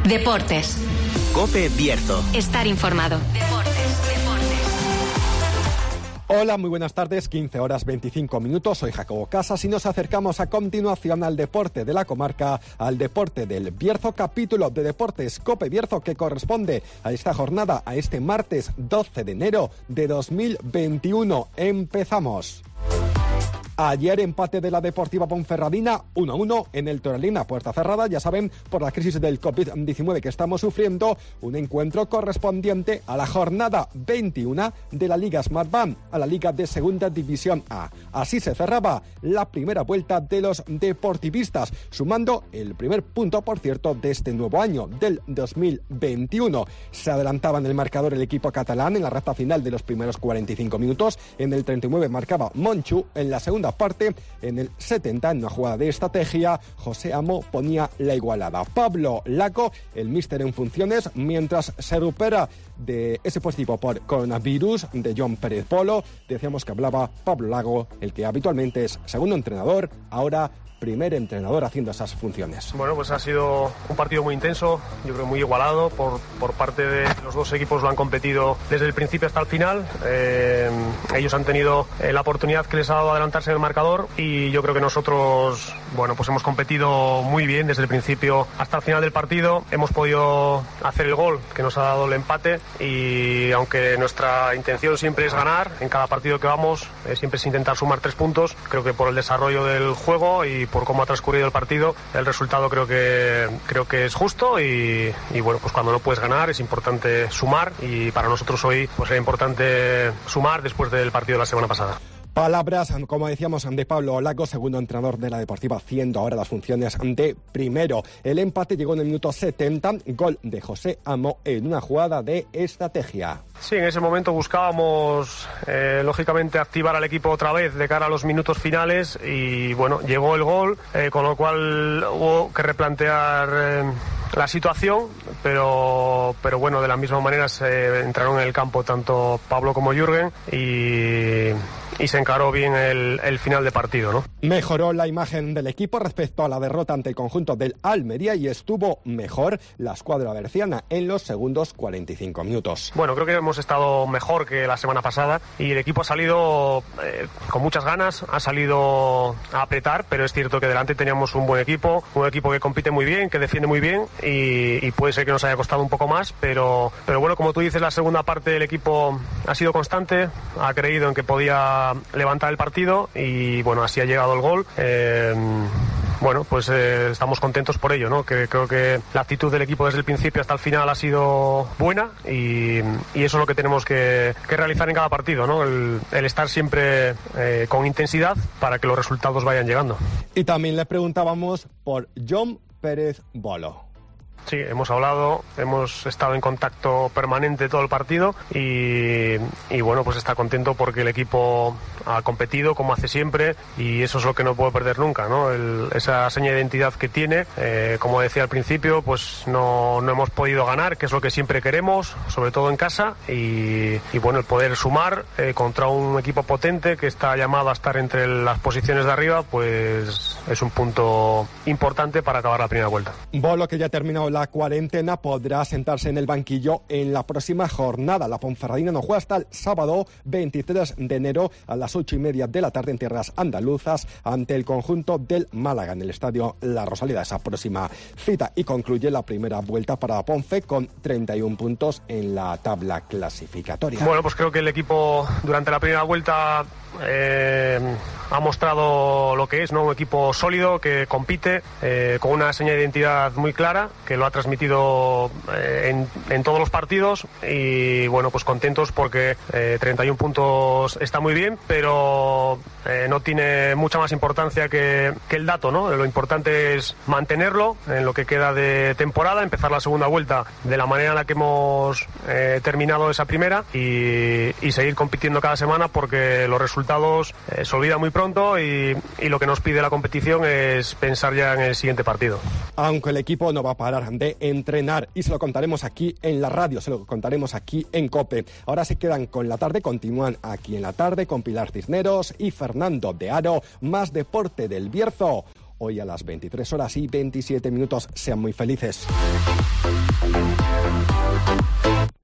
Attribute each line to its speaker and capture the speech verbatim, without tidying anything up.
Speaker 1: Deportes.
Speaker 2: COPE Bierzo.
Speaker 1: Estar informado. Deportes, deportes.
Speaker 3: Hola, muy buenas tardes, quince horas veinticinco minutos, soy Jacobo Casas y nos acercamos a continuación al deporte de la comarca, al deporte del Bierzo, capítulo de Deportes COPE Bierzo que corresponde a esta jornada, a este martes doce de enero de dos mil veintiuno. Empezamos. Ayer empate de la Deportiva Ponferradina uno a uno en el Toralín, puerta cerrada, ya saben, por la crisis del covid diecinueve que estamos sufriendo, un encuentro correspondiente a la jornada veintiuno de la Liga Smartbank, a la Liga de Segunda División A. Así se cerraba la primera vuelta de los deportivistas, sumando el primer punto, por cierto, de este nuevo año, del dos mil veintiuno. Se adelantaba en el marcador el equipo catalán en la recta final de los primeros cuarenta y cinco minutos, en el treinta y nueve marcaba Monchu, en la segunda parte, en el setenta, en una jugada de estrategia, José Amo ponía la igualada. Pablo Lago, el míster en funciones, mientras se recupera de ese positivo por coronavirus de John Pérez Polo. Decíamos que hablaba Pablo Lago, el que habitualmente es segundo entrenador, ahora primer entrenador haciendo esas funciones.
Speaker 4: Bueno, pues ha sido un partido muy intenso, yo creo muy igualado, por, por parte de los dos equipos lo han competido desde el principio hasta el final. Eh, ellos han tenido eh, la oportunidad que les ha dado adelantarse en el marcador y yo creo que nosotros, bueno, pues hemos competido muy bien desde el principio hasta el final del partido. Hemos podido hacer el gol que nos ha dado el empate y aunque nuestra intención siempre es ganar, en cada partido que vamos eh, siempre es intentar sumar tres puntos, creo que por el desarrollo del juego y por cómo ha transcurrido el partido, el resultado creo que creo que es justo y, y bueno, pues cuando no puedes ganar es importante sumar y para nosotros hoy pues era importante sumar después del partido de la semana pasada.
Speaker 3: Palabras, como decíamos, de Pablo Lago, segundo entrenador de la Deportiva, haciendo ahora las funciones de primero. El empate llegó en el minuto setenta, gol de José Amo en una jugada de estrategia.
Speaker 4: Sí, en ese momento buscábamos, eh, lógicamente, activar al equipo otra vez de cara a los minutos finales y, bueno, llegó el gol, eh, con lo cual hubo que replantear eh, la situación, pero, pero, bueno, de la misma manera se entraron en el campo tanto Pablo como Jürgen y... y se encaró bien el, el final de partido, ¿no?
Speaker 3: Mejoró la imagen del equipo respecto a la derrota ante el conjunto del Almería y estuvo mejor la escuadra berciana en los segundos cuarenta y cinco minutos.
Speaker 4: Bueno, creo que hemos estado mejor que la semana pasada y el equipo ha salido eh, con muchas ganas, ha salido a apretar, pero es cierto que delante teníamos un buen equipo, un equipo que compite muy bien, que defiende muy bien y, y puede ser que nos haya costado un poco más, pero, pero bueno, como tú dices, la segunda parte del equipo ha sido constante, ha creído en que podía levantar el partido y bueno, así ha llegado el gol. Eh, bueno, pues eh, estamos contentos por ello, ¿no? Que creo que la actitud del equipo desde el principio hasta el final ha sido buena y, y eso es lo que tenemos que, que realizar en cada partido, ¿no? El, el estar siempre eh, con intensidad para que los resultados vayan llegando.
Speaker 3: Y también le preguntábamos por John Pérez Polo.
Speaker 4: Sí, hemos hablado, hemos estado en contacto permanente todo el partido y, y bueno, pues está contento porque el equipo ha competido como hace siempre y eso es lo que no puede perder nunca, ¿no? El, esa seña de identidad que tiene, eh, como decía al principio, pues no, no hemos podido ganar, que es lo que siempre queremos, sobre todo en casa y, y bueno, el poder sumar eh, contra un equipo potente que está llamado a estar entre las posiciones de arriba, pues es un punto importante para acabar la primera vuelta.
Speaker 3: Bolo, que ya ha terminado la cuarentena, podrá sentarse en el banquillo en la próxima jornada. La Ponferradina no juega hasta el sábado veintitrés de enero a las ocho y media de la tarde en tierras andaluzas ante el conjunto del Málaga en el estadio La Rosaleda, esa próxima cita, y concluye la primera vuelta para Ponfe con treinta y uno puntos en la tabla clasificatoria.
Speaker 4: Bueno, pues creo que el equipo durante la primera vuelta eh, ha mostrado lo que es, ¿no? Un equipo sólido que compite eh, con una seña de identidad muy clara, que lo ha transmitido eh, en, en todos los partidos y bueno, pues contentos porque eh, treinta y uno puntos está muy bien, pero eh, no tiene mucha más importancia que, que el dato, ¿no? Lo importante es mantenerlo en lo que queda de temporada, empezar la segunda vuelta de la manera en la que hemos eh, terminado esa primera y, y seguir compitiendo cada semana porque los resultados eh, se olvidan muy pronto y, y lo que nos pide la competición es pensar ya en el siguiente partido.
Speaker 3: Aunque el equipo no va a parar de entrenar y se lo contaremos aquí en la radio, se lo contaremos aquí en COPE. Ahora se quedan con la tarde, continúan aquí en la tarde con Pilar Cisneros y Fernando de Aro. Más deporte del Bierzo. hoy a las veintitrés horas y veintisiete minutos. Sean muy felices.